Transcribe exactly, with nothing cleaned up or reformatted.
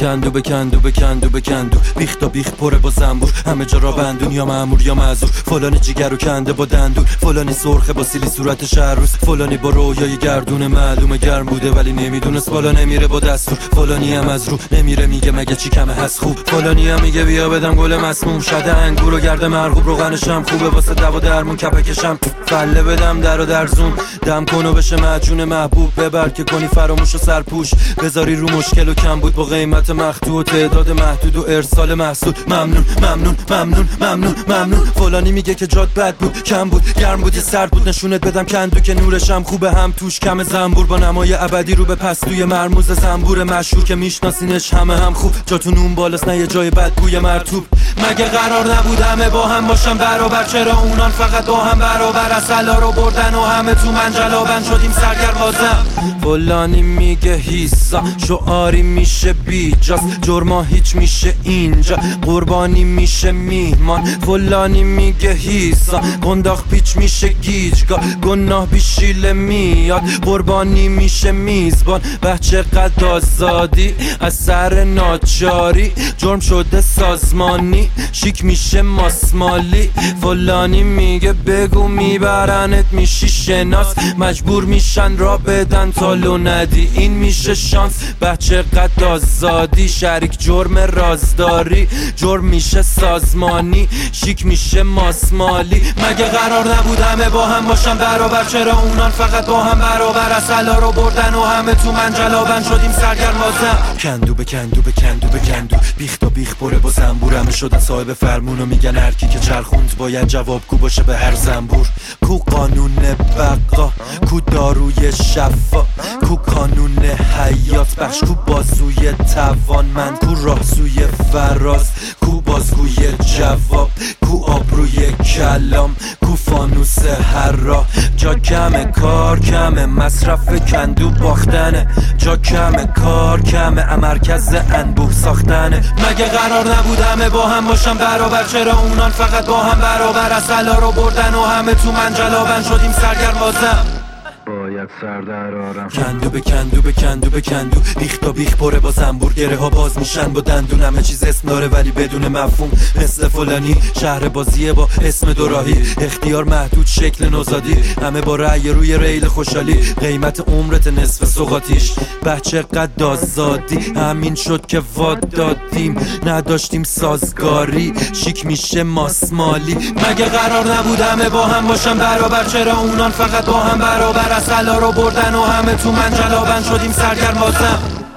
کندو به کندو به کندو به کندو، بیخ تا بیخ پره با زنبور، همه جا را بندون یا مأمور یا معذور. فلانی جیگر رو کنده با دندون، فلانی سرخه با سیلی صورتش هر روز، فلانی با رویای گردون معلومه گرم بوده ولی نمیدونست بالا نمیره با دستور، فلانی هم از رو نمیره میگه مگه چی کمه هست خوب، فلانی هم میگه بیا بدم گل مسموم، شده انگور و گرد مرغوب روغنشم خوبه واسه دوا درمون، کپکشم فله بدم در و درزون، دم کنو بشه مجون محبوب، ببر که کنی فراموش و سرپوش، بذاری رو مشکل و کم بود با قیمت مخدود و تعداد محدود و ارسال محصول. ممنون ممنون ممنون ممنون ممنون. فلانی میگه که جات بد بود، کم بود، گرم بود، سرد بود، نشونت بدم کندو که نورشم خوبه، هم توش کم زنبور با نمای ابدی رو به پستوی مرموز زنبور مشهور که میشناسینش همه هم خوب، جاتون اون بالاست نه یه جای بدگوی مرطوب. مگه قرار نبود همه با هم باشن برابر، چرا اونان فقط با هم برابر، اصلا رو بردن و همه تو منجلابن شدیم سرگرم بازم. فلانی میگه هیسا شعاری میشه بیجاست، جرما هیچ میشه اینجا، قربانی میشه میهمان. فلانی میگه هیسا گنداخ پیچ میشه گیجگاه، گناه بیشیله میاد، قربانی میشه میزبان. بچه قد آزادی از سر ناچاری، جرم شده سازمانی، شیک میشه ماسمالی. فلانی میگه بگو میبرنت میشی شناس، مجبور میشن را بدن تالو ندی، این میشه شانس. بچه قد آزادی شریک جرم رازداری، جرم میشه سازمانی، شیک میشه ماسمالی. مگه قرار نبود همه با هم باشن برابر، چرا اونان فقط با هم برابر، اصلا رو بردن و همه تو منجلابن شدیم سرگرم بازم. کندو به کندو به کندو به کندو، بیخ تا بیخ پره با زنبور، همه شدن صاحب فرمون و میگن هر کی که چرخوند باید جوابگو باشه به هر زنبور. کو قانون بقا، کو داروی شفا، کو کانون حیات بخش، کو بازوی توانمند، کو راهزوی فراز، کو بازگوی جواب، کو آبروی کلام، کو فانوس هر راه. جا کمه کار کمه، مصرف کندو باختنه، جا کمه کار کمه، مرکز انبوه ساختنه. مگه قرار نبود همه با هم باشن برابر، چرا اونان فقط با هم برابر، اصلا رو بردن و همه تو منجلابن شدیم سرگرم بازم. باید سر درارم. کندو به کندو به کندو به کندو، بیخ تا بیخ پره با زنبور، گره ها باز میشن با دندون، همه چیز اسم داره ولی بدون مفهوم. مثل فلانی شهر بازیه با اسم دوراهی، اختیار محدود شکل نوزادی، همه با رأی روی ریل خوشحالی، قیمت عمرت نصف سوغاتیش. بچه قد آزادی همین شد که واد دادیم، نداشتیم سازگاری، شیک میشه ماسمالی. مگه قرار نبود همه با هم باشن برابر، چرا اونان فقط با هم برابر، اصلا رو بردن و همه تو منجلابن شدیم سرگرم بازم.